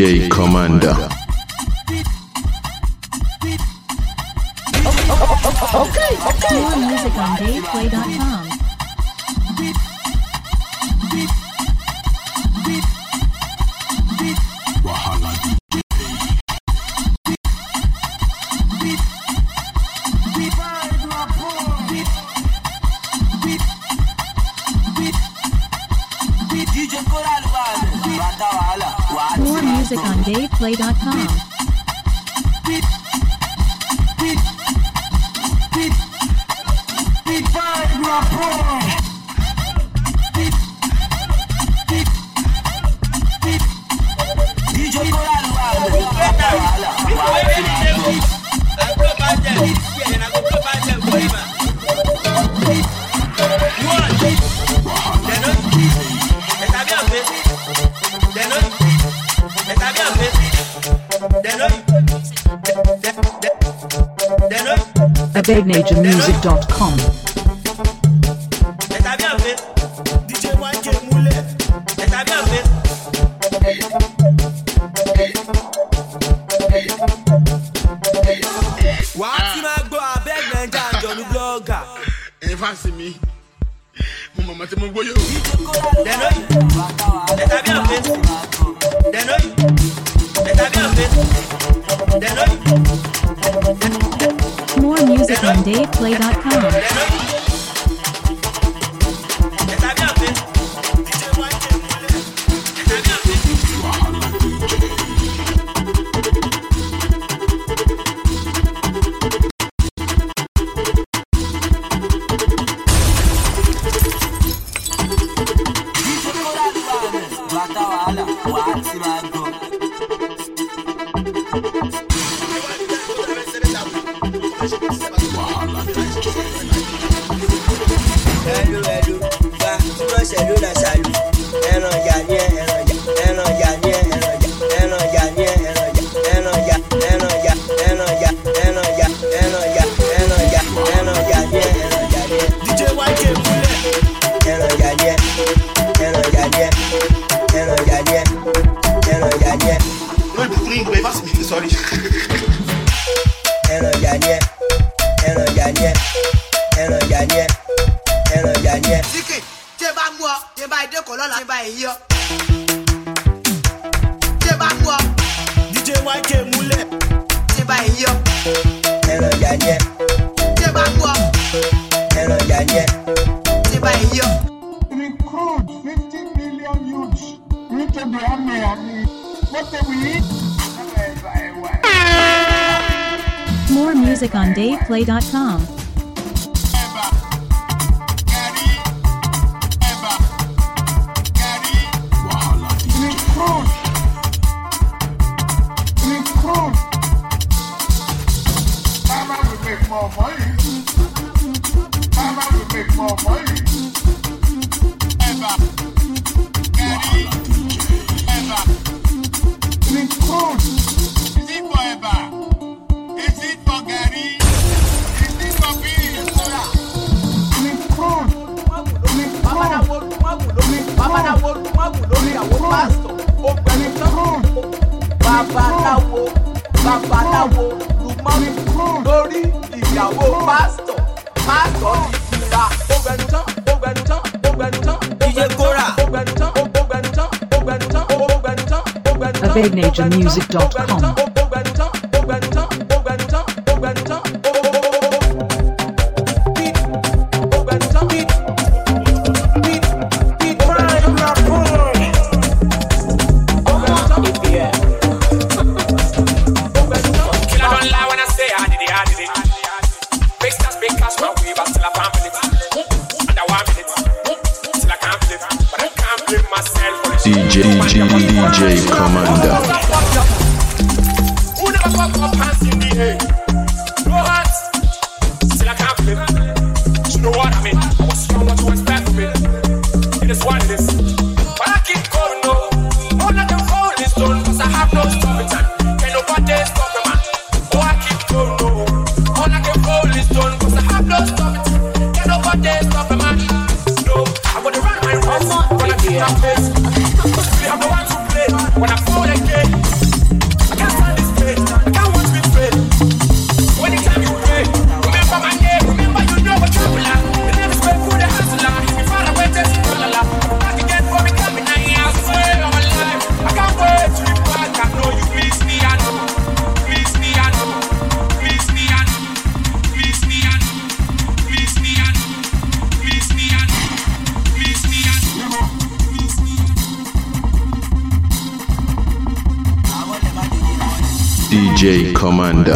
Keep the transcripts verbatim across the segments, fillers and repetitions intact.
J Commander. Okay, okay. More music on Dave Play dot com. More music on Dave Play dot com. A big nature music dot com. Me. Mama, te mo goyo. More music on Dave Play dot com. More music on Dave Play dot com. A big nature music dot com. D J D J D J Commander. Who never fuck up hands in the air? No hands, still I can't flip. You know what I mean? I was strong not to expect it. It is what it is. But I keep going, no. All of them falling stone, cause I have no stopping time. Can nobody stop me, man? Oh, I keep going, no. All of them falling stone, cause I have no stopping time. Can nobody stop me, man? No, I'm gonna run my race. Gonna keep my pace. We have no one to play when I fall again. J Commander.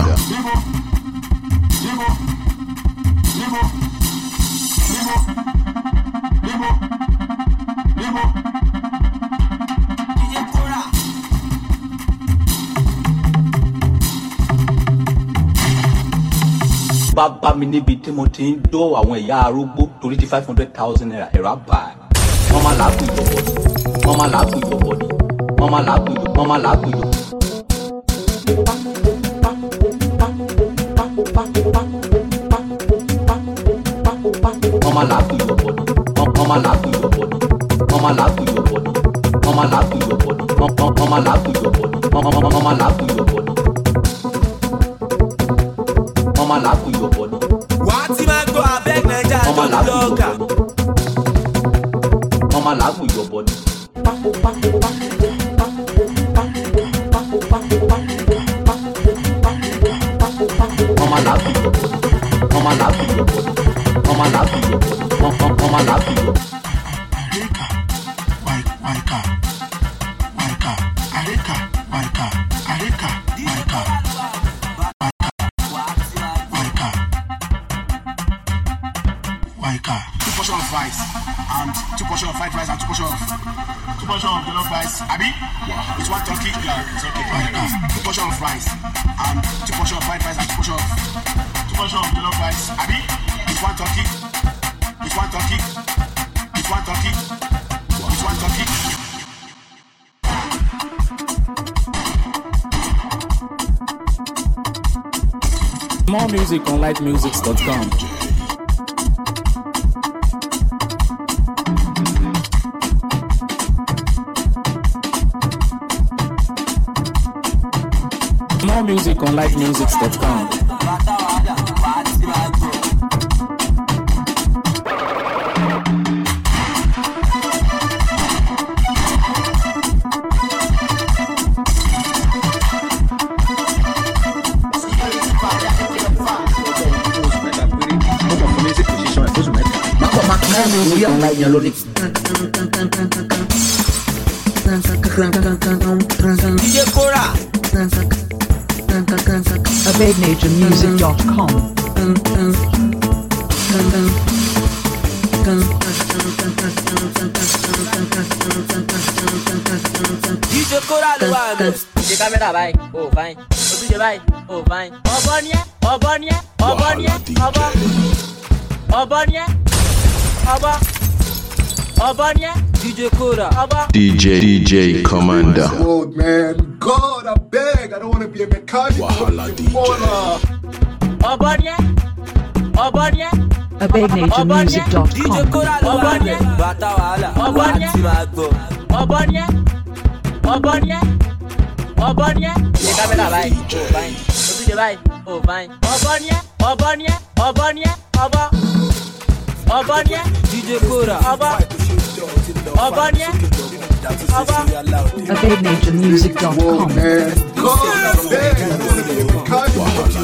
Bàbá mi níbi tí mo ti ń dó àwọn ìyá arúgbó torí ti five hundred thousand naira ẹ̀rọ àbá wọ́n máa làákù ìyọ̀bọ̀ ni wọ́n máa làákù ìyọ̀bọ̀ ni wọ́n máa làákù ìyọ̀bọ̀ wọ́n máa làákù ìyọ̀bọ̀. Wọ́n máa làákù ìyọ̀bọ̀ ni wọ́n máa làákù ìyọ̀bọ̀ ni wọ́n máa làákù ìyọ̀bọ̀ ni wọ́n máa làákù ìyọ̀bọ̀ ni wọ́n máa làákù ìyọ̀bọ̀ ni wọ́n máa làákù ìyọ̀bọ̀ ni. Mama laku your body. What you man go a beg Naija to blogger. Mama laku your body. Mama laku your body. Mama laku your body. Mama laku your body. Mama laku your body. Waika, waika, waika, areka, waika, areka, waika. Two portion of rice and two portion of fried rice and two portion of two portion of jollof rice. Abi, wow. It's one turkey. Yeah, it's okay. Uh, two portion of rice and two portion of fried rice and two portion of two portion of jollof rice. Abi, it's one turkey. It's one turkey. It's one turkey. It's one turkey. More music on light music dot com. More music on light music dot com. D J Cora. A big nature music dot com. D J Cora ló wà lọ. Ṣé kámẹ́rà báyìí? Oh fine. Ojúṣe báyìí? Oh fine. Ọ̀bọ ni ẹ́, ọ̀bọ ni ẹ́, ọ̀bọ ni ẹ́, ọ̀bọ. Ọ̀bọ ni ẹ́, ọ̀bọ. Ọ̀bọ ni ẹ́. D J Cora. Ọ̀bọ. D J D J Commander. Old man, God, I beg, I don't want to be a mechanic. Wahala D J. Ọ̀bọ ni ẹ́, ọ̀bọ ni ẹ́. A big nature music dot D J com. Cora ló wà lọ. Bàtà wàhálà. Ọ̀bọ Wà ni á ti máa gbọ́. Ọ̀bọ ni ẹ́, ọ̀bọ ni ẹ́, ọ̀bọ ni ẹ́. Ṣé kámẹ́rà báyìí? Oh fine. Ojúṣe báyìí? Oh fine. Ọ̀bọ ni ẹ́, ọ̀bọ ni ẹ́, ọ̀bọ ni ẹ́, ọ̀bọ. Ọ̀bọ ni ẹ́. D J Cora. Ọ̀bọ. Ọ̀bọ ni ẹ́. Ọ̀bọ. A big nature music dot com. Old man, God, I beg, I don't want to be a mechanic.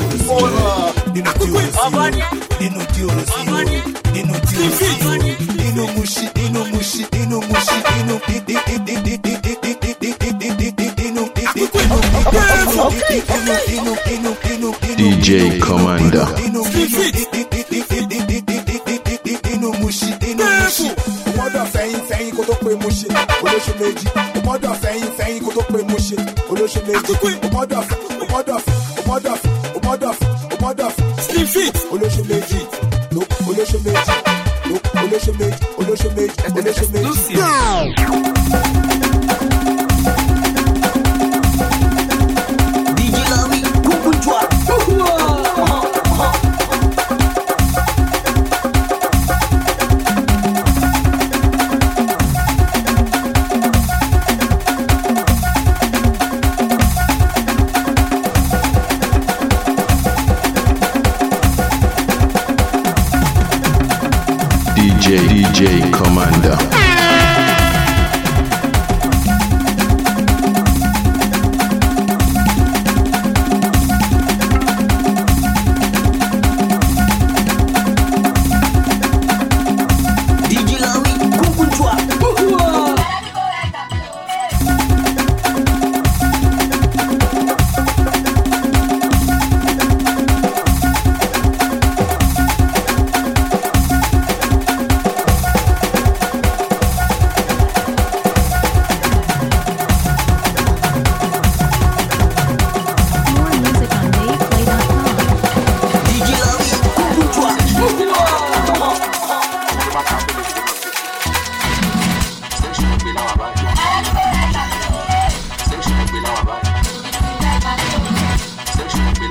Ọ̀bọ ni ẹ́. Nínú tí o rò sí o, nínú tí o rò sí o, nínú mushi, nínú mushi, nínú mushi, nínú D J Commander. nínú mushi, nínú mushi. Ọmọdọ̀ fẹ̀yìn fẹ̀yìn kó tó pé mo ṣe olóṣù méjì. Ọmọdọ̀ fẹ̀yìn fẹ̀yìn kó tó pé mo ṣe olóṣù méjì. Ọmọdọ̀ fẹ̀ ọmọdọ̀ fẹ̀ ọmọdọ̀ fẹ̀ ọmọdọ̀ fẹ̀ ọmọdọ̀ fẹ̀ olóṣù méjì. Olóṣù méjì. Olóṣù méjì. Olóṣù méjì. Olóṣù méjì. D J Lawi. Kukunjwa. D J D J Commander. D J Lawi. Kukunjwa.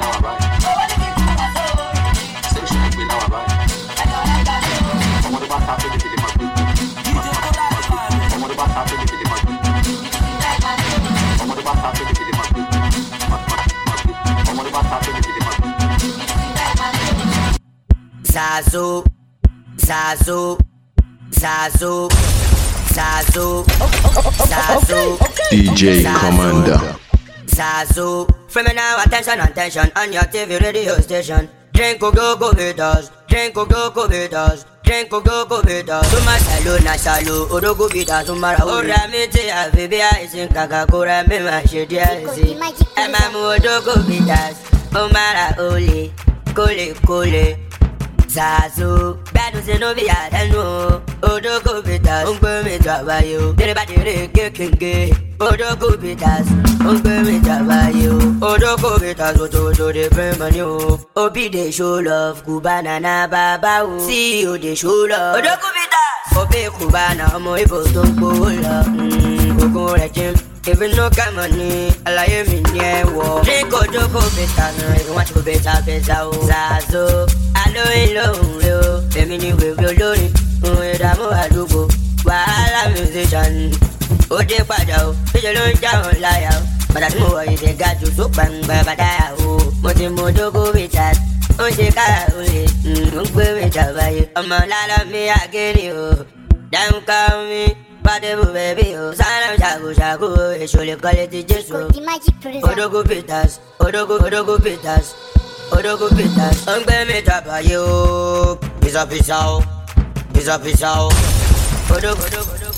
Zazu, Zazu, Zazu, Zazu, Zazu, D J Commander. Zazu, from now attention, attention on your T V radio station. Drink go go go bitters, drink go go go bitters, drink go go go bitters. Tuma salo na salo, odo go bitters tumara. Ora mi te afibi a isin kaka kura mi ma shedi a isi. Ema mu odo go bitters, omara ole, kole kole. Zazu, badu se no bi adanu, odo go bitters, ungbe mi trabayo. Dere ba dere ke kenge, odo go bitters, ungbe mi trabayo. Odo go bitters, odo odo de bring money o. Obi de show love, Cubana na baba o. See you de show love, odo go bitters. Obi Cubana, omo ibo to go love. Mm, go regime. Even no come money, alaye mi nye wo. Drink odo go bitters, if you want to go bitter, bitter o. Zazu. Alo ilo yo, emi ni wewe olórin, ohun ìdààmú àdúgbò, wàhálà musician. Ó dé padà o, níṣẹ́ ló ń já wọn láyà o. Bàtà tí mo wọ̀ yìí ṣe ga jù tó gbàngbà bàdáyà o. Mo ti mú dógó bitters, ó ń ṣe kára olè, ó ń gbé mi jàmbáyé. Ọmọ lálọ́ mi àgérí o, dáhùn ká mi, pàdébù bẹ̀bí o. Sáárà ṣàkóṣàkó, èso lè kọ́lé ti Jésù. Odógó bitters, odógó odógó bitters. Odogo bitters, ungbe mi trabayo. Pizza pizza, pizza pizza. Odogo odogo odogo.